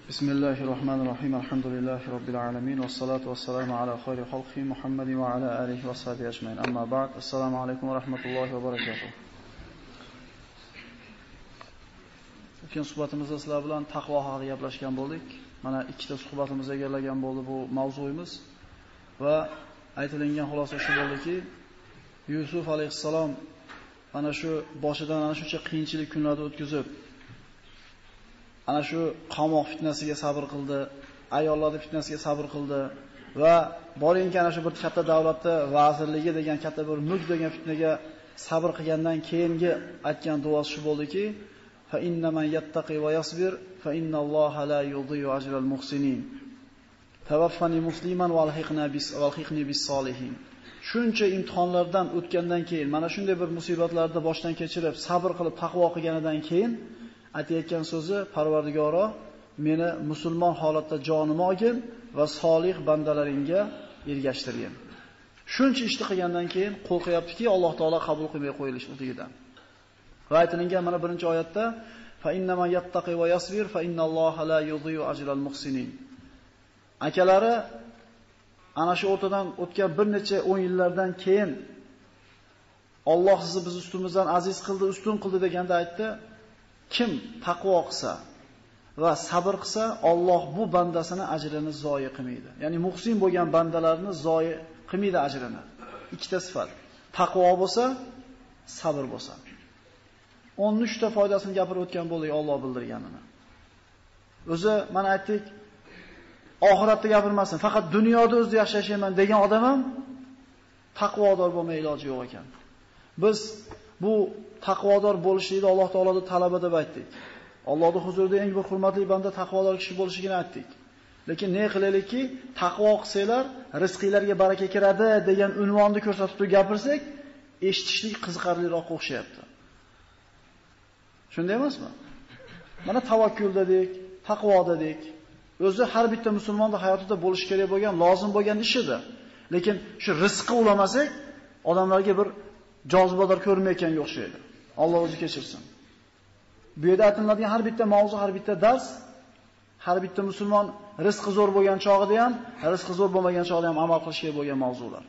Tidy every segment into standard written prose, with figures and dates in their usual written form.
Bismillahirrahmanirrahim. Alhamdulillahi robbil alamin vassalatu vassalamu ala khayri xalqi Muhammadin va ala alihi va sahbihi ajmain. Amma ba'd. Assalomu alaykum va rahmatullohi va barakatuh. O'tgan suhbatimizda sizlar bilan taqvo haqida gaplashgan bo'ldik. Mana ikkita suhbatimiz egallagan bo'ldi bu mavzuyimiz va aytilgan xulosa shu bo'ldiki, Yusuf alayhissalom ana shu boshidan ana shuncha qiyinchilik kunlarni o'tkazib, ana shu qamoq fitnasiga sabr qildi, ayollarning fitnasiga sabr qildi va borinki ana shu bir katta davlatda vazirligi degan katta bir mulk degan fitnaga sabr qilgandan keyingi aytgan duosi shu bo'ldiki, fa inna man yattaqi va yasbir fa innalloha la yudhi'u ajral muhsinin. Tawaffani musliman va alhiqni bis solihin. Shuncha imtihonlardan o'tgandan keyin, mana shunday bir musibatlarni boshdan kechirib, sabr qilib taqvo qilganidan keyin aytayotgan so'zi, Parvardigoro, meni musulmon holatda jonimni olgin va solih bandalaringga ergashtirgin. Shuncha ishni qilgandan keyin qo'rqyaptiki, Alloh taolo qabul qilmay qo'yilishligidan. Va aytilgan mana birinchi oyatda fa innama yattaqi va yasbir fa innalloha la yudhi'u ajral muhsinin. Akalari ana shu o'rtadan o'tgan bir necha 10 yillardan keyin Alloh sizni biz ustimizdan aziz qildi, ustun qildi deganda aytdi, kim taqvo qilsa va sabr qilsa, Alloh bu bandasini ajrini zoyi qilmaydi. Ya'ni muhsin bo'lgan bandalarni zoyi qilmaydi ajrini. Ikkita sifat. Taqvo bo'lsa, sabr bo'lsa. 13 ta foydasini gapirib o'tgan bo'ldik Alloh bildirganini. O'zi mana aytdik, oxiratda gapirmasin, faqat dunyoda o'zida yaxshi yashayman degan odam ham taqvodor bo'lmay iloji yo'q ekan. Biz bu taqvodor bo'lishlikni Alloh taoloning talabi deb aytdik. Allohning huzurida eng bir hurmatli banda taqvodor kishi bo'lishligini aytdik. Lekin ne qilaylikki, taqvo qilsanglar rizqinglarga baraka kiradi degan unvonni ko'rsatib turib gapirsak, eshitishlik qiziqarliroq o'xshayapti. Shunday emasmi? Mana tavakkul dedik, taqvo dedik. O'zi har bitta musulmonning hayotida bo'lish kerak bo'lgan, lozim bo'lgan ishidir. Lekin shu rizqni ulamasak, odamlarga bir jozibador ko'rmayotganga o'xshaydi. Alloh o'zi kechirsin. Bu yerda aytiladigan har bitta mavzu, har bitta dars, har bitta musulmon rizqi zo'r bo'lgan chog'ida ham, rizqi zo'r bo'lmagan chog'ida ham amal qilishga bo'lgan mavzular.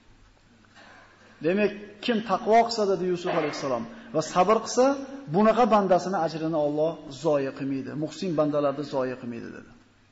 Demak, kim taqvo qilsa dedi Yusuf alayhissalom va sabr qilsa, bunaqa bandasini ajrini Alloh zoyi qilmaydi. Muhsin bandalarni zoyi qilmaydi dedi.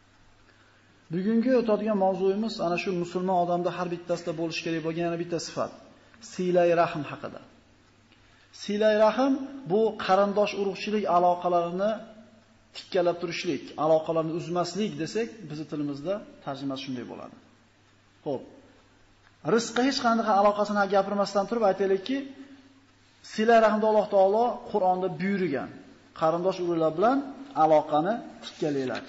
Bugungi o'tadigan mavzuyimiz ana shu musulmon odamda har bittasida bo'lish kerak bo'lgan yana bitta sifat. Silay rahm haqida. Silay rahm bu qarindosh urug'chilik aloqalarini tikkalab turishlik, aloqalarni uzmaslik desak, bizning tilimizda tarjimasi shunday bo'ladi. Xo'p. Rizqqa hech qanday aloqasini gapirmasdan turib aytaylikki, silay rahmda Alloh taolo Qur'onda buyurgan. Qarindosh urug'lar bilan aloqani tikkalaylar.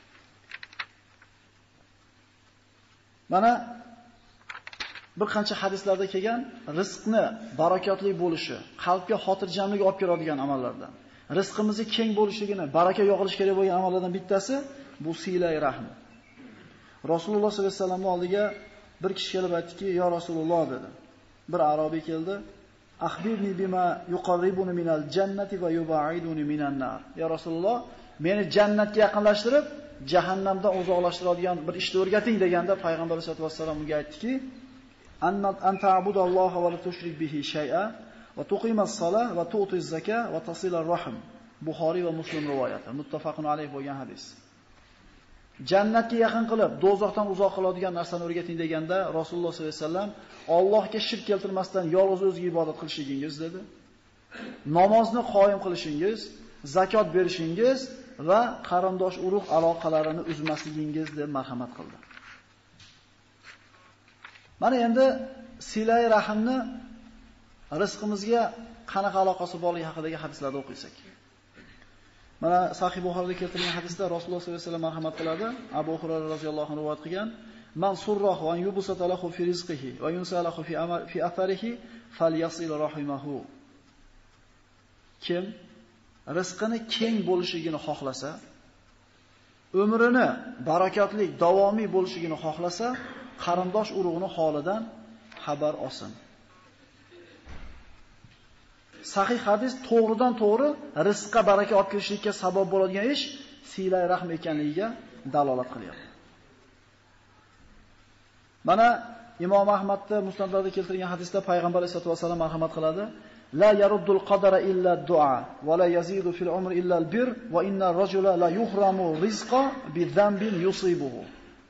Mana bir qancha hadislarda kelgan rizqni barakotli bo'lishi, qalbga xotirjamlik olib keladigan amallardan. Rizqimizni keng bo'lishligini, baraka yog'ilishi kerak bo'lgan amallardan bittasi bu silay rahm. Rasululloh sollallohu alayhi vasallam oldiga bir kishi kelib aytdiki, "Ya Rasululloh" dedi. Bir arobiy keldi. "Akhbirni bima yuqarribuni minal jannati va yub'iduni minan nar." Ya Rasululloh, meni jannatga yaqinlashtirib, jahannamdan uzoqlashtiradigan bir ishni o'rgating deganda payg'ambar sollallohu alayhi vasallam unga aytdiki, "An ta'budalloha va la tushrik bihi shay'a va tuqimas-solah va tu'tiz-zaka va tasilar-rahm." Buxoriy va Muslim rivoyati, muttafaqun alayh bo'lgan hadis. Jannatga yaqin qilib, do'zaxdan uzoq qiladigan narsani o'rgating deganda Rasululloh sollallohu alayhi vasallam Allohga shirk keltirmasdan yolg'iz o'ziga ibodat qilishingiz dedi. Namozni qoyim qilishingiz, zakot berishingiz va qarindosh urug' aloqalarini uzmasligingiz deb marhamat qildi. Mana endi silay rahmni rizqimizga qanaqa aloqasi borligi haqidagi hadislarni o'qisak. Mana Sahih Buxoriyda keltirilgan hadisda Rasululloh sollallohu alayhi vasallam marhamat qiladi. Abu Hurayra roziyallohu anhu rivoyat qilgan: "Man surrahu an yubsata lahu fi rizqihi va yunsalahu fi atharihi falyasil rahimahu." Kim rizqini keng bo'lishligini xohlasa, umrini barakotli, davomiy bo'lishligini xohlasa, qarindosh urug'ini holidan xabar olsin. Sahih hadis to'g'ridan to'g'ri rizqqa baraka olib kelishlikka sabab bo'ladigan ish silay rahm ekanligiga dalolat qilyapti. Mana Imom Ahmadda Musnadlarda keltirgan hadisda payg'ambar sollallohu alayhi vasallam marhamat qiladi: "La yaruddul qadara illa du'a va la yazidu fil umri illa al-bir va inna ar-rajula la yuhramu rizqa bi dhanbin yusibuhu."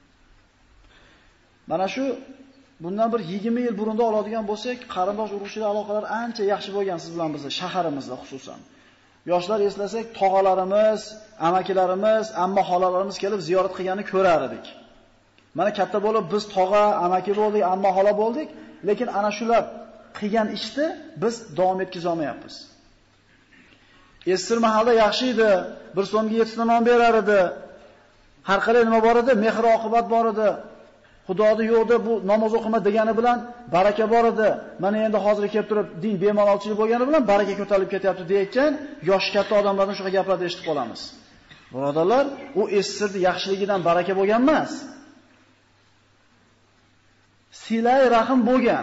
Mana shu bundan bir 20 yil burunda oladigan bo'lsak, qarindosh urug'chilik aloqalar ancha yaxshi bo'lgan siz bilan bizning shaharimizda xususan. Yoshlar eslasak, tog'alarimiz, amakilarimiz, amma xolalarimiz kelib ziyorat qilganini ko'rar edik. Mana katta bo'lib biz tog'a, amaki bo'ldik, amma xola bo'ldik, lekin ana shular qilgan ishni biz davom etkiza olmayapmiz. Esir mahalda yaxshi edi, bir so'mga 7 ta non berar edi. Har qalay nima bor edi? Mehr oqibat bor edi. Xudodi yo'qda bu namoz o'qima degani bilan baraka bor edi. Mana endi hozir kelib turib din bemalolchilik bo'lgani bilan baraka ko'tarilib ketyapti deyotgan yosh katta odamlardan shunaqa gaplarni eshitib qolamiz. Birodarlar, u esirning yaxshiligidan baraka bo'lgan emas. Silay rahim bo'lgan.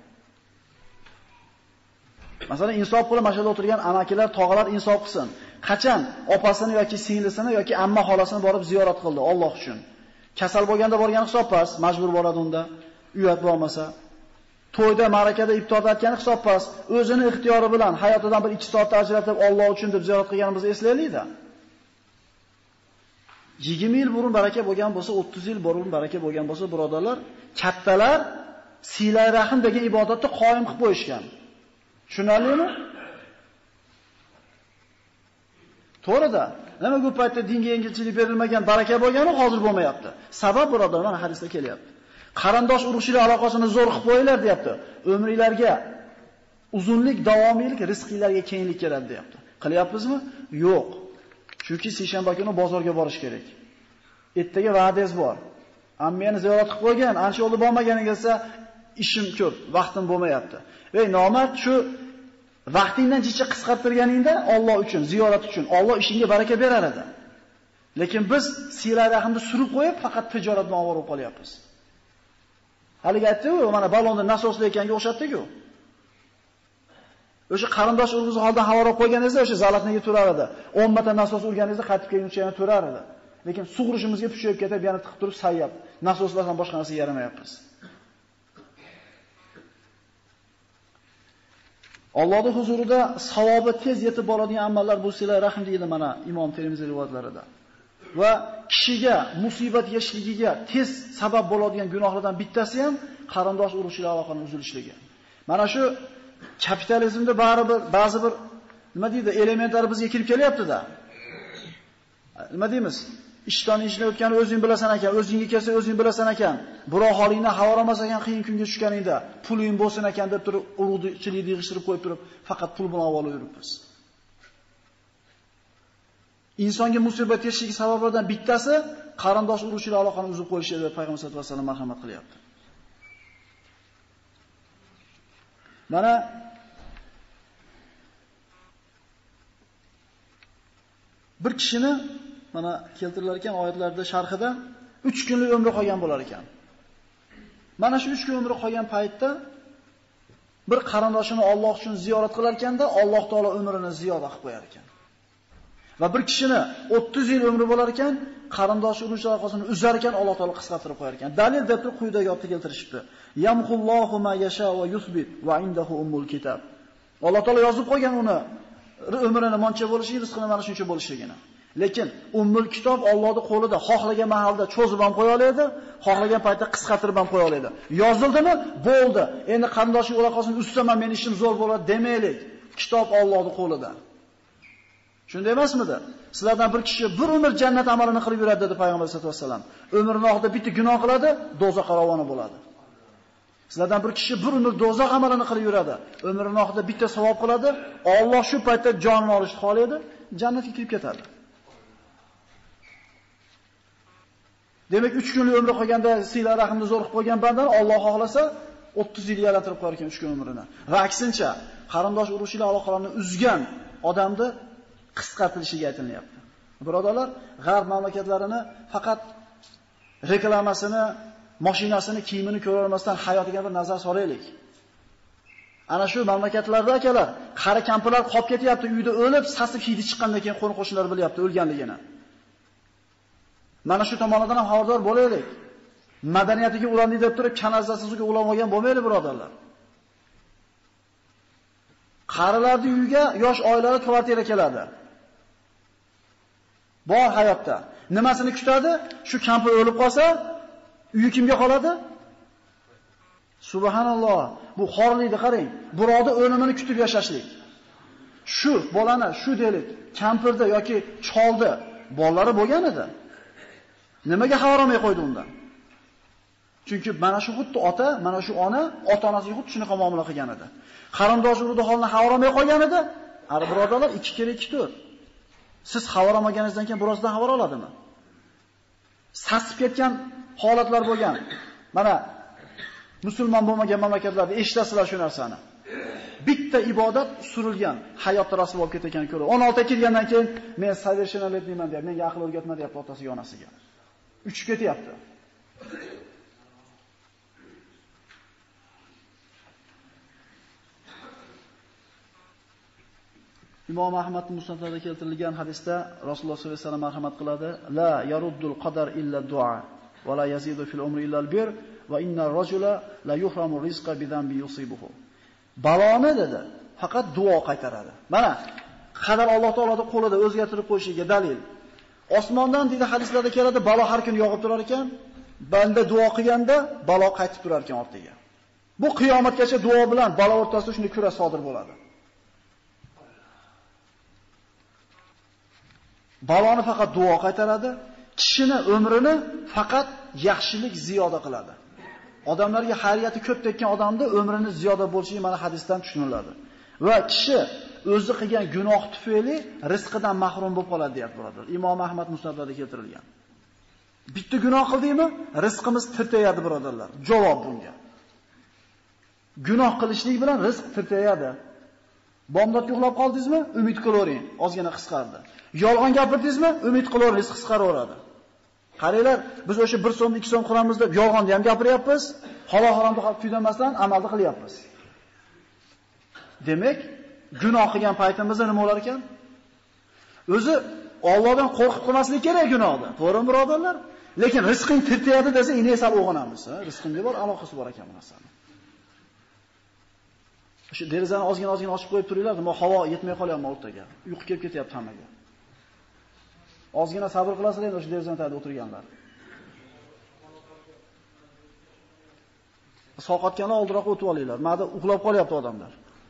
Masalan, insof qilib mashada o'tirgan amakilar, tog'alar insof qilsin. Qachon opasini yoki singlisini yoki amma xolasini borib ziyorat qildi Alloh uchun. Kasal bo'lganda borgan hisobpas, majbur bo'ladi unda. Uyat bo'lmasa, to'yda, ma'rakada, iftorda aytgan hisobpas, o'zini ixtiyori bilan hayotidan bir 2 soatda ajratib Alloh uchun deb ziyorat qilganimizni eslaylik-da. 20 yil burun baraka bo'lgan bo'lsa, 30 yil burun baraka bo'lgan bo'lsa, birodarlar, kattalar silay rahim degan ibodatni qoyim qilib qo'yishgan. Tushunarlimi? To'g'ri-da. Nima bu paytda dinga yengilchilik berilmagan, baraka bo'lgani hozir bo'lmayapti. Sabab birodarlar, mana hadisda kelyapti. Qarindosh urug'chilik aloqasini zo'r qilib qo'yinglar, deyapti. Umringlarga uzunlik, davomiylik, rizqinglarga kenglik keladi, deyapti. Qilyapmizmi? Yo'q. Chunki seshanba kuni bozorga borish kerak. Ertaga va'dangiz bor. Ammani ziyorat qilib qo'ygan, ancha yo'lda bormaganingizda ishim ko'p, vaqtim bo'lmayapti. Ey nomard, shu vaqtingdan jicha qisqartirganingda Alloh uchun, ziyorat uchun Alloh ishingga baraka berar edi. Lekin biz silay rahimni surib qo'yib, faqat tijorat bilan ovora bo'lib qolyapmiz. Haliga aytdi-ku, mana balonni nasosli ekanga o'xshatdi-ku. O'sha qarindosh urug'ingizni holdan havo olib qo'yganingizda o'sha zalatniga turar edi. 10 marta nasos urganingizda qaytib kelguncha yana turar edi. Lekin sug'urishimizga pushayib ketib, yana tiqib turib sayyab. Nasoslardan boshqa narsa yaramayapmiz. Allohning huzurida savobi tez yetib boradigan amallar bu silay rahim deydi mana Imom Termiziy rivoyatlarida. Va kishiga musibat yetishligiga tez sabab bo'ladigan gunohlardan bittasi ham qarindosh urug'chilik aloqaning uzilishligi. Mana shu kapitalizmda ba'zi bir nima deydi, elementlar bizga kirib kelyapti-da. Nima deymiz? Ishdan ishni o'tgani o'zing bilasan ekan, o'zingga kelsa o'zing bilasan ekan. Biroq holingni xabar ekan, qiyin kunga tushganingda puling bo'lsin ekan deb turib urug'chilikni yig'ishtirib qo'yib turib, faqat pul bilan avval yuribmiz. Insonga musibat yetishligi sabablaridan bittasi qarindosh urug'chilik aloqani uzib qo'yishi deb Payg'ambar sollallohu alayhi vasallam marhamat qilyapti. Mana bir kishini mana keltirilar ekan oyatlarda sharhida 3 kunlik umri qolgan bo'lar ekan. Mana shu 3 kun umri qolgan paytda bir qarindoshini Alloh uchun ziyorat qilar ekanda, Alloh taolo umrini ziyoda qilib qo'yar ekan. Va bir kishini 30 yil umri bo'lar ekan, qarindosh urug'chilik aloqasini uzar ekan, Alloh taolo qisqartirib qo'yar ekan. Dalil deb turib quyidagi oyatda keltirishibdi. Yamhullohu ma yasha va yusbit va indahu ummul kitab. Alloh taolo yozib qo'ygan uni umrini moncha bo'lishi, rizqini mana shuncha bo'lishligini. Lekin ummul kitob Allohning qo'lida, xohlagan mahalda cho'zib ham qo'ya oladi, xohlagan paytda qisqartirib ham qo'ya oladi. Yozildimi? Bo'ldi. Endi qarindoshlik aloqasini uzsam men ishim zo'r bo'ladi demaylik. Kitob Allohning qo'lida. Shunday emasmidi? Sizlardan bir kishi bir umr jannat amalini qilib yuradi dedi Payg'ambar sollallohu alayhi vasallam. Umrining oxirida bitta gunoh qiladi, do'zax ravona bo'ladi. Sizlardan bir kishi bir umr do'zax amalini qilib yuradi, umrining oxirida bitta savob qiladi, Alloh shu paytda jonini olishni xohlaydi, jannatga kirib ketadi. Demak 3 kunlik umri qolganda silay rahimni zo'r qilib qo'ygan bandan Alloh xohlasa 30 yil yaratib qo'yar ekan 3 kun umrini. Va aksincha, qarindosh urug'chilik aloqalarini uzgan odamni qisqartirishiga aytilyapti. Birodarlar, g'arb mamlakatlarini faqat reklamasini, mashinasini, kiyimini ko'rolmasdan hayotiga bir nazar solaylik. Ana shu mamlakatlarda akalar, qari kampirlar qolib ketyapti, uyda o'lib, sasib hidi chiqqandan keyin qo'ni-qo'shnilar bilyapti o'lganligini. Mana shu tomonidan ham xabardor bo'laylik. Madaniyatiga ulandik deb turib, kanazasizga ulanib olgan bo'lmaydi, birodarlar. Qarilarning uyiga yosh oilalar kvartira keladi. Bor hayotda. Nimasini kutadi? Shu kampir o'lib qolsa, uyi kimga qoladi? Subhanalloh. Bu xorlikni qarang. Birovni o'limini kutib yashashlik. Shu bolani, shu deylik, kampirda yoki cholda bolalari bo'lgan edi. Nimaga xabar olmay qo'ydi undan? Chunki mana shu xuddi ota, mana shu ona ota-onasiga xuddi shunaqa muomala qilgan edi. Qarindosh urug'ning holini xabar olmay qolgan edi. Ari birodarlar 2 kere 2 4. Siz xabar olmaganingizdan keyin birozdan xabar oladimi? Sasib ketgan holatlar bo'lgan. Mana musulmon bo'lmagan mamlakatlarda eshitasizlar shu narsani. Bitta ibodat surilgan, hayotda rasvo bo'lib ketgan ko'rib. 16 ga kirgandan keyin men совершеннолетнийman deb, menga aql o'rgatma deyapti otasiga, onasiga. Uchib ketyapti. Imom Ahmad musnadida keltirilgan hadisda Rasululloh sollallohu alayhi vasallam marhamat qiladi: "La yaruddul qadar illa du'a va la yazidu fil umri illa al-bir va inna rajula la yuhramu rizqa bidanbi yusibuhu." Baloni dedi, faqat duo qaytaradi. Mana qadar Alloh taoloning qo'lida o'zgartirib qo'yishiga dalil. Osmondan dedi hadislarda keladi, balo har kun yog'ib turar ekan, banda duo qilganda balo qaytib turar ekan ortiga. Bu qiyomatgacha duo bilan balo o'rtasida shunday kurash sodir bo'ladi. Baloni faqat duo qaytaradi, kishini umrini faqat yaxshilik ziyoda qiladi. Odamlarga xayriyati ko'p tekkan odamda umrini ziyoda bo'lishi mana hadisdan tushuniladi. Va kishi o'zi qilgan gunoh tufayli rizqidan mahrum bo'lib qoladi, deyapti birodar. Imom Ahmad musnadida keltirilgan. Bitta gunoh qildingmi, rizqimiz tirtayadi, birodarlar. Javob bunga. Gunoh qilishlik bilan rizq tirtayadi. Bomdodga uxlab qoldingizmi? Umid qilavering, ozgina qisqardi. Yolg'on gapirdingizmi? Umid qilavering, rizq qisqaraveradi. Qaranglar, biz o'sha 1 so'm, 2 so'm qilamiz deb yolg'onni ham gapiryapmiz, halol haromda kuydamasdan amalda qilyapmiz. Demak, gunoh qilgan paytimizda nima bo'lar ekan? O'zi Allohdan qo'rqib qilmaslik kerak gunohni. To'g'rimi, birodarlar? Lekin rizqing tirtayadi desa, ine sal o'g'onamiz, ha? Rizqimga bor aloqasi bor ekan bu narsani. Shu derazani ozgina ochib qo'yib turinglar, nima havo yetmay qolyapti o'rtaga. Uyqu kelib ketyapti hammaga. Ozgina sabr qilasizlar endi o'sha derazani tagida o'tirganlar. Soqotganlar oldiroq o'tib olinglar. Ma'da uxlab qolyapti odamlar.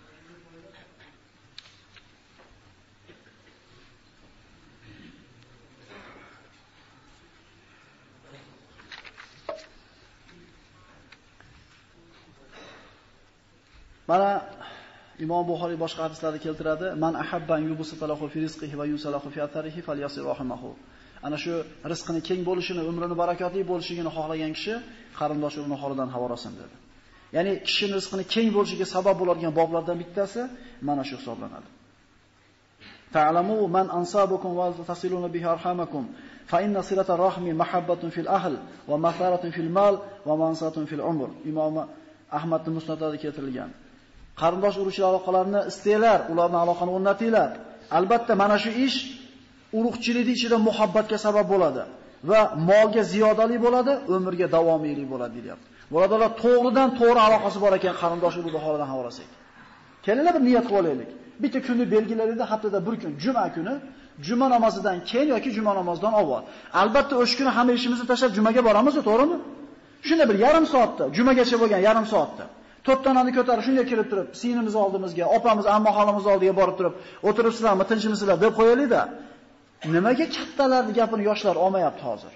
Mana Imom Buxoriy boshqa hadislarda keltiradi: "Man ahabban yubsitalahu fi rizqihi va yunsalahu fi atharihi falyasir rahimahu." Ana shu rizqini keng bo'lishini, umrini barakotli bo'lishini xohlagan kishi qarindosh urug'ning holidan xabar olsin dedi. Ya'ni kishining rizqini keng bo'lishiga sabab bo'ladigan boblardan bittasi mana shu hisoblanadi. Ta'lamu man ansabukum wa tasiluna bihi arhamakum fa inna silata rahmi mahabbatun fil ahl wa matharatun fil mal wa mansatun fil umr. Imom Ahmadning musnadida keltirilgan. Qarindosh urug'chilar aloqalarini istanglar, ularning aloqani o'rnatinglar. Albatta mana shu ish urug'chilik ichida muhabbatga sabab bo'ladi va molga ziyodalik bo'ladi, umrga davomiylik bo'ladi, deyapti. Birodarlar, to'g'ridan to'g'ri aloqasi bor ekan qarindosh urug' holidan xabar olsak. Kelinglar bir niyat qilib olaylik. Bitta kunni belgilaydi, haftada bir kun, juma kuni, juma namozidan keyin yoki juma namozidan avval. Albatta o'sha kuni hamma ishimizni tashlab jumaga boramiz, to'g'rimi? Shunda bir yarim soatda, jumagacha bo'lgan yarim soatda to'ptanani ko'tarib shunday kirib turib, sinimiz oldimizga, opamiz, ammo xolamiz oldiga borib turib, o'tiribsizlarmi, tinchmisizlar deb qo'yaylik-da. Nimaga kattalarning gapini yoshlar olmayapti hozir?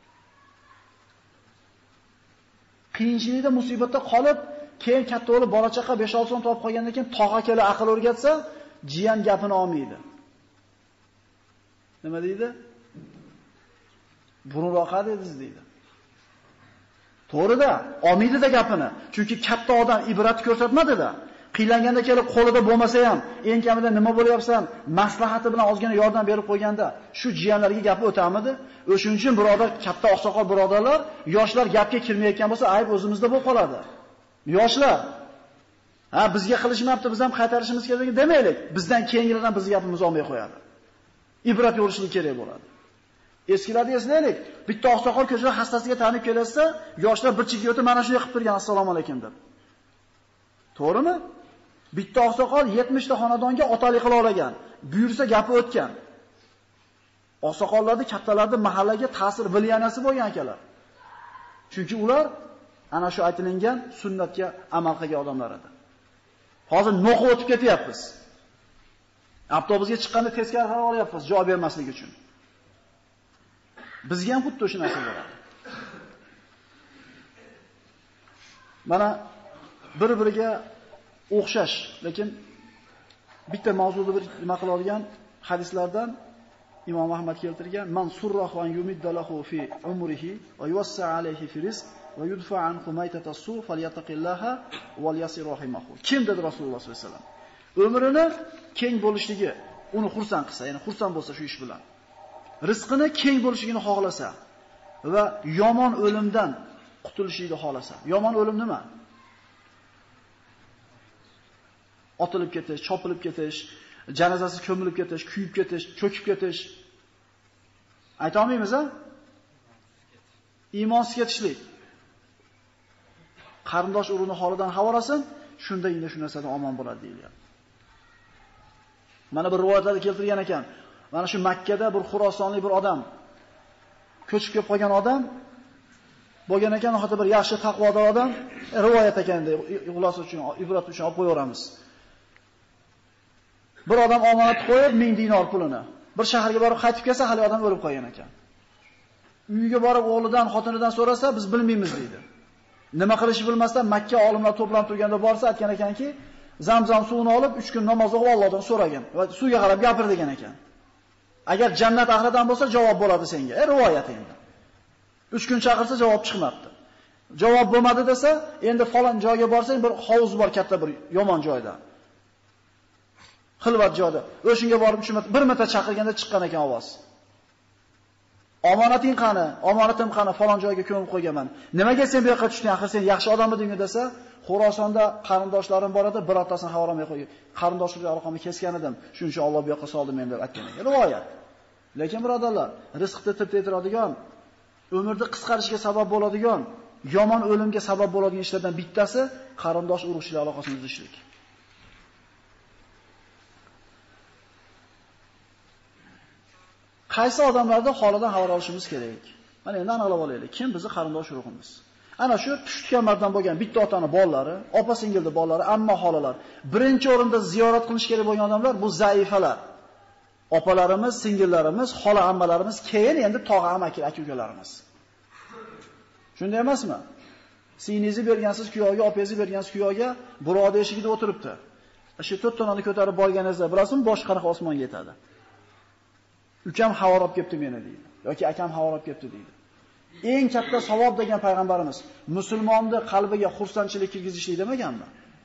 Qiyinchilikda, musibatda qolib, keyin katta o'g'li bola chaqa 5-6 so'm topib qolgandan keyin tog'a kelib aql o'rgatsa, jiyan gapini olmaydi. Nima deydi? Burunroq edingiz deydi. To'g'ri-da, olmaydi-da gapini. Chunki katta odam ibrat ko'rsatmadi-da. Qiylanganda kelib qo'lida bo'lmasa ham, eng kamida nima bo'lyapsan, maslahati bilan ozgina yordam berib qo'yganda, shu jiyanlarga gapi o'tamidi? O'shuning uchun birodar, katta oqsoqol birodarlar, yoshlar gapga kirmayotgan bo'lsa, ayb o'zimizda bo'lib qoladi. Yoshlar, ha bizga qilishmabdi, biz ham qaytarishimiz kerak demaylik. Bizdan keyingilardan biz gapimizni olmay qo'yadi. Ibrat yo'lishlik kerak bo'ladi. Eskilarda eslaylik, bitta oqsoqol ko'chada hastasiga tanib kelsa, yoshlar bir chekka o'tib mana shunday qilib turgan assalomu alaykum deb. To'g'rimi? Bitta oqsoqol 70 ta xonadonga otalik qila olagan, buyursa gapi o'tgan. Oqsoqollarda kattalarning mahallaga ta'sir bilyanasi bo'lgan akalar. Chunki ular ana shu aytilgan sunnatga amal qilgan odamlar edi. Hozir no'qib o'tib ketyapmiz. Avtobusga chiqqanda teskari qarab olyapmiz javob bermaslik uchun. Bizga ham xuddi o'sha narsa bo'ladi. Mana bir-biriga o'xshash, lekin bitta mavzuda bir nima qiladigan hadislardan Imom Ahmad keltirgan man surrahu an yumiddalahu fi umrihi va yuwassa alayhi fi rizq va yudfa anhu maytatasu falyattaqillaha wal yasir rahimahu. Kim dedi Rasululloh sollallohu alayhi vasallam? Umrini keng bo'lishligi, uni xursand qilsa, ya'ni xursand bo'lsa shu ish bilan. Rizqini keng bo'lishligini xohlasa va yomon o'limdan qutulishini xohlasa. Yomon o'lim nima? Otilib ketish, chopilib ketish, janozasi ko'milib ketish, kuyib ketish, cho'kib ketish. Ayta olmaymiz-a? Iymonsiz ketishlik. Qarindosh urug'ini holidan xavorasin, shunda endi shu narsadan omon bo'ladi deyiladi. Mana bir rivoyatlarda keltirgan ekan. Mana shu Makka da bir Xurosonlik bir odam ko'chib kelib qolgan odam bo'lgan ekan, hatto bir yaxshi taqvodor odam, rivoyat ekanda, xulosa uchun, ibrat uchun olib qo'yaveramiz. Bir odam omonat qo'yib 1000 dinor pulini bir shaharga borib qaytib kelsa, hali odam o'lib qolgan ekan. Uyiga borib o'g'lidan, xotinidan so'rasa, biz bilmaymiz deydi. Nima qilishni bilmasdan Makka olimlar to'planib turganda borsa, aytgan ekanki, Zamzam suvini olib 3 kun namoz o'qib Allohdan so'ragan va suvga qarab gapir degan ekan. Agar jannat ahlidan bo'lsa, javob bo'ladi senga. Rivoyat endi. 3 kun chaqirsa javob chiqmabdi. Javob bo'lmadi desa, endi falon joyga borsang, bir hovuz bor katta bir yomon joyda. Xilvat joyda. O'shunga borib 3 marta, bir marta chaqirganda chiqqan ekan ovoz. Omonating qani? Omonatim qani? Falon joyga ko'mib qo'yganman. Nimaga sen bu yoqqa tushding? Axir sen yaxshi odammiding desa, Xorasonda qarindoshlarim bor edi, birortasini xabar olmay qo'ygan. Qarindoshlik aloqamni kesgan edim. Shuning uchun Alloh bu yoqqa soldi men deb aytgan ekan. Rivoyat. Lekin birodarlar, rizqni teptiradigan, umrni qisqarishiga sabab bo'ladigan, yomon o'limga sabab bo'ladigan ishlardan bittasi qarindosh urug'chilik aloqasini uzishlik. Qaysi odamlarning holidan xabar olishimiz kerak? Mana endi aniqlab olaylik. Kim bizni qarindosh urug'imiz? Ana shu tushganlardan bo'lgan bitta otani bolalari, opa-singilning bolalari, amma xolalar. Birinchi o'rinda ziyorat qilish kerak bo'lgan odamlar bu zaifalar. Opalarimiz, singillarimiz, xola ammalarimiz, keyin endi tog'a amaki, aka-ukalarimiz. Shunday emasmi? Singlingizni bergansiz kuyovga, opangizni bergansiz kuyovga birodar eshigida o'tiribdi. Shu 4 tonani ko'tarib borganingizda, bilasizmi, bosh qariq osmonga yetadi. Ukam xabar olib kelibdi meni deydi. Yoki akam xabar olib kelibdi deydi. Eng katta savob degan payg'ambarimiz musulmonning qalbiga xursandchilik kirgizishlik demaganmi?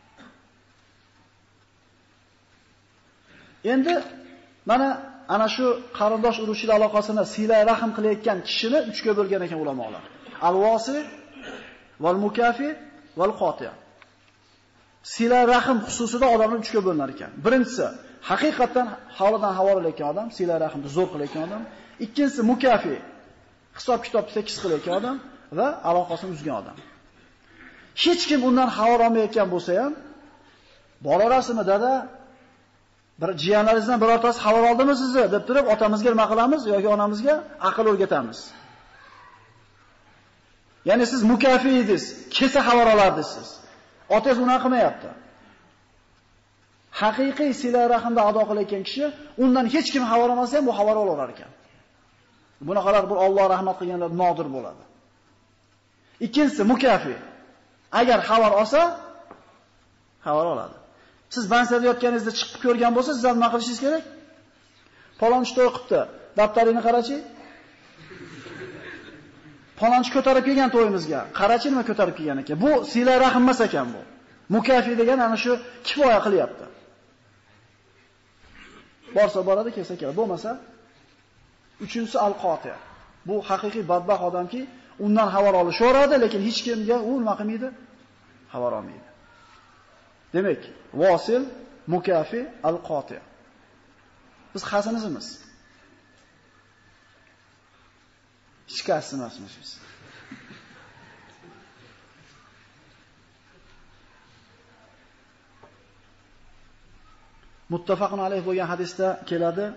Endi mana ana shu qarindosh urug'chilik aloqasini sila rahim qilayotgan kishini 3 ga bo'lgan ekan ulamolar. Al-wasi val mukafi val qoti. Sila rahim xususida odamlar 3 ga bo'linar ekan. Birinchisi haqiqatan holidan xabar olayotgan odam, sila rahimni zo'r qilayotgan odam. Ikkinchisi mukafi, hisob-kitobni tekis qilayotgan odam va aloqasini uzgan odam. Hech kim undan xabar olmayotgan bo'lsa ham, borarasizmi dada? Bir jiyanlaringizdan birortasi xabar oldimi sizni deb turib, otamizga nima qilamiz yoki onamizga aql o'rgatamiz. Ya'ni siz mukafi edingiz, kelsa xabar olardingiz siz. Otangiz uni qilmayapti. Haqiqiy sila rahimda ado qilayotgan kishi undan hech kim xabar olmasa ham bu xabar olaverar ekan. Bunaqalar bir Alloh rahmat qilganlar nodir bo'ladi. Ikkinchisi mukafi. Agar xabar olsa, xabar oladi. Siz bansada yotganingizda chiqib ko'rgan bo'lsa, siz nima qilishingiz kerak? Palonchi to'y qilibdi. Daftaringni qarachi. Palonchi ko'tarib kelgan to'yimizga. Qarachi nima ko'tarib kelgan ekan. Bu sila rahim emas ekan bu. Mukafi degan ana shu kifoya qilyapti. Borsa boradi, kelsa keladi. Bo'lmasa, uchinchisi al-qoti. Bu haqiqiy badbaxt odamki, undan xabar olishaveradi, lekin hech kimga u nima qilmaydi? Xabar olmaydi. Demak, vosil, mukafi, al-qoti. Biz qaysinimiz? Shikast emasmiz biz. Muttafaqun alayh bo'lgan hadisda keladi.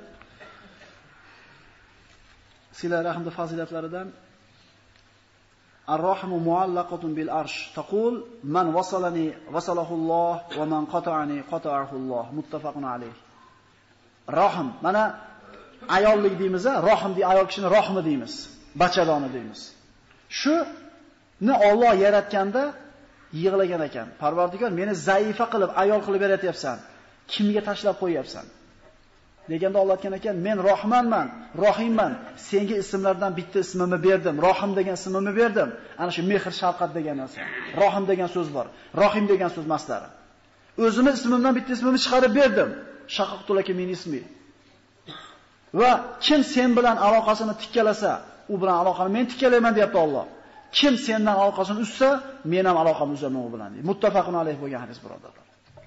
Sila rahmning fazilatlaridan Ar-Rahmu muallaqatun bil arsh. Taqul man wasalani wasalahulloh va man qata'ani qata'ahulloh. Muttafaqun alayh. Rahm, mana ayollik deymiz, rahm deydi, ayol kishini rahmi deymiz, bachadoni deymiz. Shuni Alloh yaratganda yig'lagan ekan. Parvardigor, meni zaifa qilib, ayol qilib yaratyapsan. Kimga tashlab qo'yapsan? Deganda Alloh aytgan ekan, men Rohmanman, Rohimman. Senga ismlardan bitta ismimni berdim. Rohim degan ismimni berdim. Ana shu mehr, shafqat degan narsa. Rohim degan so'z bor. Rohim degan so'z maslari. O'zimni ismimdan bitta ismimni chiqarib berdim. Shaqaqtulaka min ismi. Va kim sen bilan aloqasini tikkalasa, u bilan aloqani men tikkalayman deyapti Alloh. Kim sendan aloqasini uzsa, men ham aloqamni uzaman u bilan deydi. Muttafaqun alayh bo'lgan hadis birodarlar.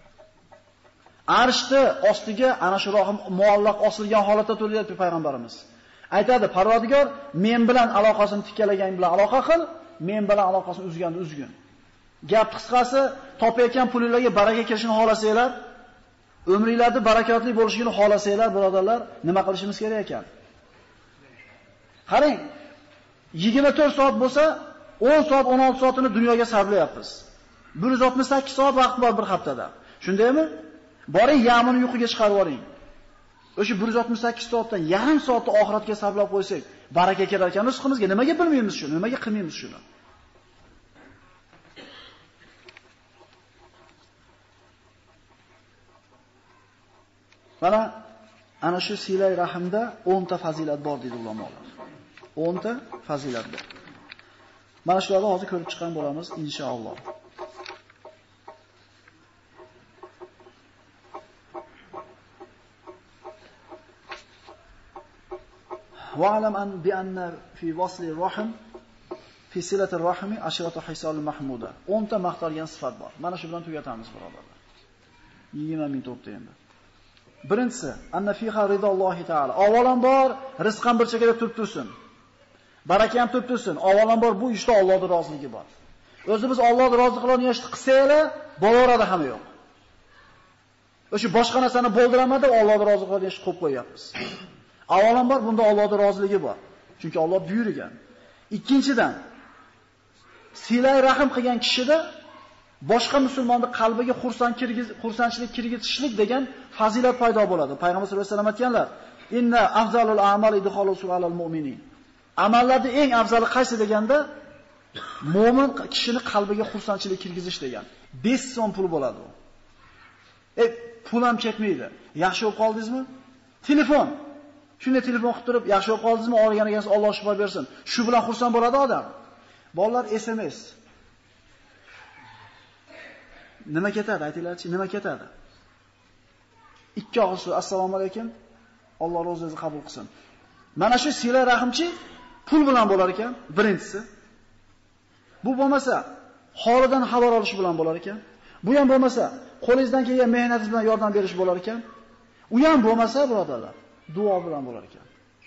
Arshni ostiga ana shu rohim muallaq osilgan holatda turibdi payg'ambarimiz. Aytadi, Parvardigor, men bilan aloqasini tikkalagan bilan aloqa qil, men bilan aloqasini uzganda uzgin. Gap qisqasi, topayotgan pulingizga baraka kelishini xohlasanglar, umringizda barakatli bo'lishini xohlasanglar, birodarlar, nima qilishimiz kerak ekan? Qarang, 24 soat bo'lsa, 10 soat, 16 soatini dunyoga sarflayapmiz. 168 soat vaqt bor bir haftada. Shundaymi? Boring, yamini yuqiga chiqarib oling. O'sha 168 soatdan yarim soatni oxiratga sarflab qo'ysak, baraka kelar ekan rizqimizga. Nimaga bilmaymiz shuni? Nimaga qilmaymiz shuni? Mana ana shu silay rahimda 10 ta fazilat bor deydi ulamolar. 10 ta fazilat bor. Mana shularni hozir ko'rib chiqqan bo'lamiz inshaalloh. Wa'lam an bi anna fi wasli ar-rahm fi silati ar-rahmi ashratu hisal mahmuda. 10 ta maqtalgan sifat bor. Mana shu bilan tugatamiz birodarlar. 20 ming to'pda endi. Birinchisi, anna fiha ridollohi taala. Avvalambor rizq ham bir chekada turib tursin. Baraka ham turib tursin. Avvalambor bu ishda Allohning roziligi bor. O'zi biz Allohning roziliklarini ishni qilsanglar, bo'laveradi hamma yo'q. O'sha boshqa narsani bo'ldiramadi, Allohning roziliklarini ishni qo'yib qo'yapmiz. Avvalambor bunda Allohning roziligi bor. Chunki Alloh buyurgan. Ikkinchidan, silay rahim qilgan kishida boshqa musulmonning qalbiga xursandchilik kirgizishlik degan fazilat paydo bo'ladi. Payg'ambar sollallohu alayhi vasallam aytganlar: "Inna afzalul a'mali idkhalus alal mu'minin." Amallarda eng afzali qaysi deganda, mu'min kishining qalbiga xursandchilik kirgizish degan. 5 so'm pul bo'ladi u. Pul ham ketmaydi. Yaxshi bo'lib qoldingizmi? Telefon. Shunday telefon qilib turib, yaxshi bo'lib qoldingizmi? Olganigingiz Alloh shifo bersin. Shu bilan xursand bo'ladi odam. Bolalar SMS. Nima ketadi? Aytinglarchi, nima ketadi? 2 og'iz so'z assalomu alaykum. Alloh ro'zingizni qabul qilsin. Mana shu sila rahimchi pul bilan bo'lar ekan, birinchisi. Bu bo'lmasa, holidan xabar olish bilan bo'lar ekan. Bu ham bo'lmasa, qo'lingizdan kelgan mehnatingiz bilan yordam berish bo'lar ekan. U ham bo'lmasa, birodarlar, duo bilan bo'lar ekan.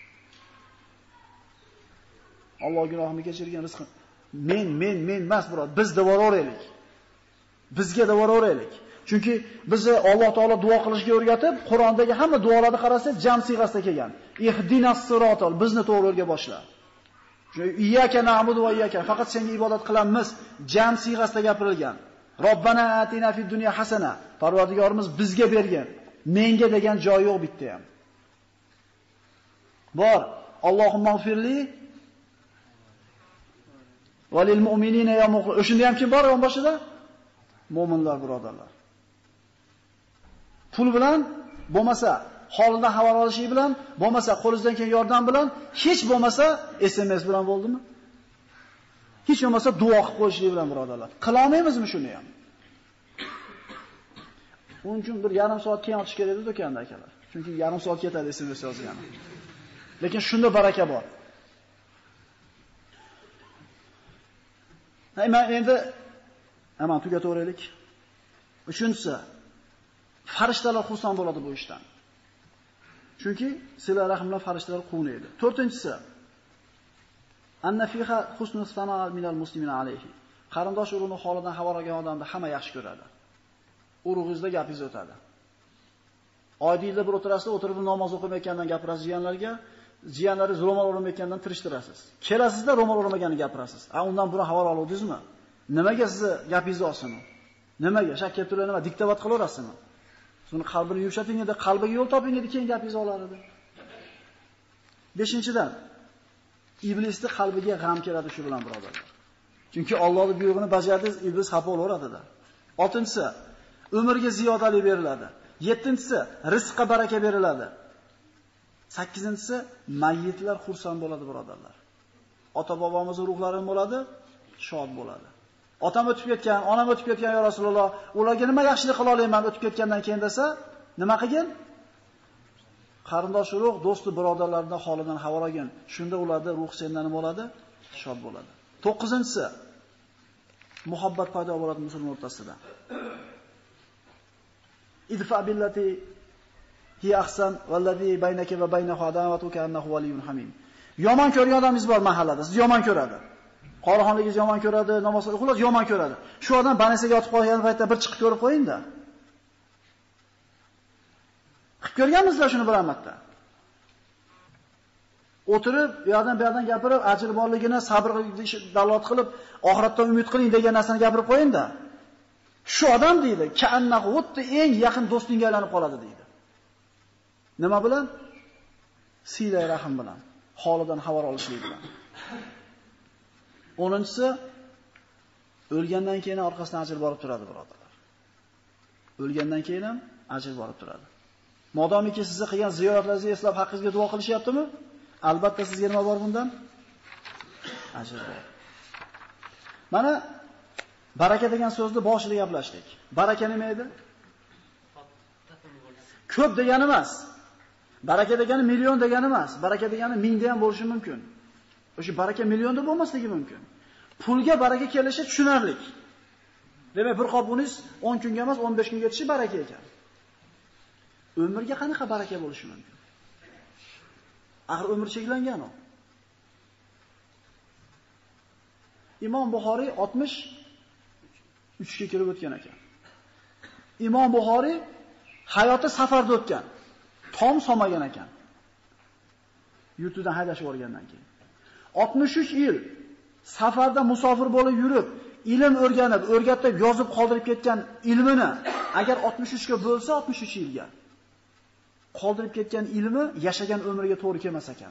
Alloh gunohimni kechirgan rizq. Men emas, birodar, biz devoraveraylik. Bizga devoraveraylik. Chunki bizni Alloh taolo duo qilishga o'rgatib, Qur'ondagi hamma duolarni qarasangiz jam siyg'asida kelgan. Ihdinas sirotol, bizni to'g'ri yo'lga boshla. Iyyaka na'budu va iyyaka, faqat senga ibodat qilamiz, jam siyg'asida gapirilgan. Robbana atina fid dunya hasana, Parvardigorimiz bizga bergan. Menga degan joy yo'q bitta ham. Bor. Allohumma g'firli va lil mu'minina yawmuq. O'shunda ham kim bor boshida? Mo'minlar, birodarlar. Pul bilan, bo'lmasa holidan xabar olishi bilan, bo'lmasa qo'lingizdan kelgan yordam bilan, hech bo'lmasa SMS bilan bo'ldimi? Hech bo'lmasa duo qilib qo'yishlik bilan, birodarlar. Qila olmaymizmi shuni ham? Uning uchun bir yarim soat keyin ochish kerak edi do'konda akalar. Chunki yarim soat ketadi SMS yozgani. Lekin shunda baraka bor. Endi Aman tugataveraylik. Uchinchisi, farishtalar xursand bo'ladi bu ishdan. Chunki sila rahim bilan farishtalar quvnaydi. To'rtinchisi, anna fiha husnus sana minal muslimina alayhi. Qarindosh urug'ini holidan xabar olgan odamni hamma yaxshi ko'radi. Urug'ingizda gapingiz o'tadi. Oydiyda bir o'tirasizlar, o'tirib namoz o'qimayotgandan gapirasiz jiyanlarga, jiyanlaringiz ro'mol o'ramayotgandan tirishtirasiz. Kelasizda ro'mol o'ramaganini gapirasiz. Undan buni xabar oluvdingizmi? Nimaga sizni gapingizni olsin? Nimaga? Shak kelib turlar nima diktavat qilaverasizmi? Suni qalbini yumshating edi, qalbiga yo'l toping edi, keyin gapingizni olar edi. 5-dan iblisning qalbiga g'am keladi shu bilan birodarlar. Chunki Allohning buyrug'ini bajardingiz, iblis xafa bo'laveradi-da. 6-si umrga ziyodalik beriladi. 7-si rizqqa baraka beriladi. 8-si mayyitlar xursand bo'ladi birodarlar. Ota-bobomizning ruhlari bo'ladi, shod bo'ladi. Otam o'tib ketgan, onam o'tib ketgan ya Rasululloh, ularga nima yaxshilik qila olaman o'tib ketgandan keyin desa, nima qilgin? Qarindosh urug', do'sti, birodarlarning holidan xabar olgin. Shunda ularda ruh sendan nima bo'ladi? Shod bo'ladi. 9-si muhabbat paydo bo'ladi musulmon o'rtasida. Idfa billati hi ahsan vallazi baynaka va baynahu adawatu ka'annahu waliyyun hamim. Yomon ko'rgan odamingiz bor mahallada, sizni yomon ko'radi. Qorixonligingiz yomon ko'radi, namoz o'qiladi, yomon ko'radi. Shu odam banasiga yotib qolgan paytda bir chiqib ko'rib qo'ying-da. Qilib ko'rganmizlar shuni bir amatda. O'tirib, bu yoqdan gapirib, ajr borligini, sabrga dalolat qilib, oxiratdan umid qiling degan narsani gapirib qo'ying-da. Shu odam deydi, ka'annahu o'tdi eng yaqin do'stingga aylanib qoladi deydi. Nima bilan? Silay rahim bilan, holidan xabar olishlik bilan. 10-si o'lgandan keyin orqasidan ajr borib turadi birodarlar. O'lgandan keyin ham ajr borib turadi. Modomiki sizni qilgan ziyoratlaringizni eslab haqqingizga duo qilishyaptimi? Albatta sizga nima bor bundan? Ajr bor. Mana baraka degan so'zni boshida gaplashdik. Baraka nima edi? Ko'p degani emas. Baraka degani million degani emas. Baraka degani mingda ham bo'lishi mumkin. O'sha baraka millionda bo'lmasligi mumkin. Pulga baraka kelishi tushunarli. Demak, bir qop uningiz 10 kunga emas, 15 kunga yetishi baraka ekan. Umrga qanaqa baraka bo'lishi mumkin? Axir umr cheklangan u. Imom Buxoriy 63 ga kirib o'tgan ekan. Imom Buxoriy hayoti safarda o'tgan. Tom solmagan ekan. Yurtidan haydashib o'rgandan keyin. 63 yil safarda musofir bo'lib yurib, ilm o'rganib, o'rgatib, yozib qoldirib ketgan ilmini agar 63 ga bo'lsa, 63 yilga qoldirib ketgan ilmi yashagan umriga to'g'ri kelmas ekan.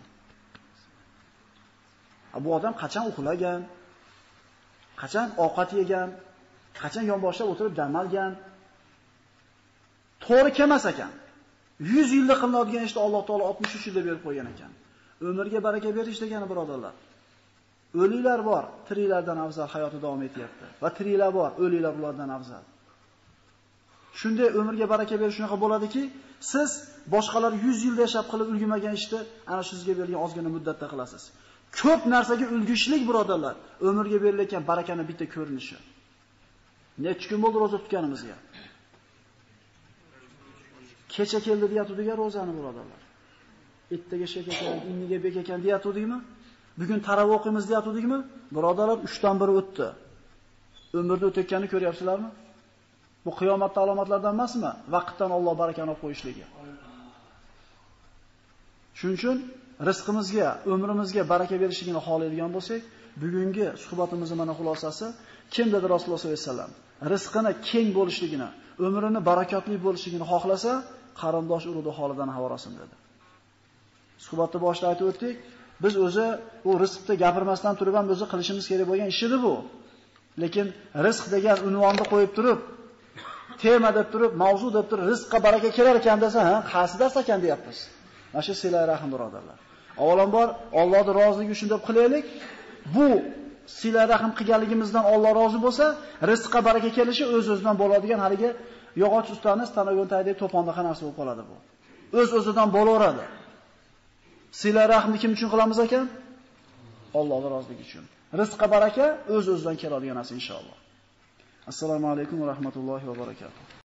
Bu odam qachon uxlagan, qachon ovqat yegan, qachon yonboshlab o'tirib dam olgan, to'g'ri kelmas ekan. 100 yilda qilinadigan ishni Alloh taolo 63 yilda berib qo'ygan ekan. Umrga baraka berish degani birodarlar. O'liklar bor, tiriklardan afzal hayoti davom etyapti. Va tiriklar bor, o'liklar ulardan afzal. Shunday umrga baraka berish shunaqa bo'ladiki, siz boshqalar 100 yilda yashab qilib ulgurmagan ishni ana shu sizga berilgan ozgina muddatda qilasiz. Ko'p narsaga ulgishlik birodarlar, umrga berilayotgan barakani bitta ko'rinishi. Necha kun bo'ldi roza tutganimizga? Kecha keldi deyatuvdiga rozani birodarlar. Ertaga shek ekan, inniga bek ekan deyatuvdikmi? Bugun taravih o'qiymiz deyatuvdikmi? Birodarlar 3dan biri o'tdi. Umrda o'tayotganini ko'ryapsizlarmi? Bu qiyomat alomatlaridan emasmi? Vaqtdan Alloh barakani olib qo'yishligi. Shuning uchun rizqimizga, umrimizga baraka berishligini xohlaydigan bo'lsak, bugungi suhbatimizning mana xulosasi kim dedi Rasululloh sollallohu alayhi vasallam? Rizqini keng bo'lishligini, umrini barakotli bo'lishligini xohlasa, qarindosh urug'i holidan xabar olsin dedi. Suhbatda boshida aytib o'tdik, biz o'zi bu rizqni gapirmasdan turib ham o'zi qilishimiz kerak bo'lgan ish edi bu. Lekin rizq degan unvonni qo'yib turib, tema deb turib, mavzu deb turib, rizqqa baraka kelar ekan desa, ha, qaysi dars ekan deyapmiz. Mana shu silay rahim birodarlar. Avvalambor Allohning roziligi uchun deb qilaylik. Bu silay rahim qilganligimizdan Alloh rozi bo'lsa, rizqqa baraka kelishi o'z-o'zidan bo'ladigan haligi yog'och ustani stanogontagidek to'ponda narsa bo'lib qoladi bu. O'z-o'zidan bo'laveradi. Silay rahimni kim uchun qilamiz ekan? Allohning roziligi uchun. Rizqqa baraka o'z-o'zidan keladigan narsa inshaalloh. Assalomu alaykum va rahmatullohi va barakatuh.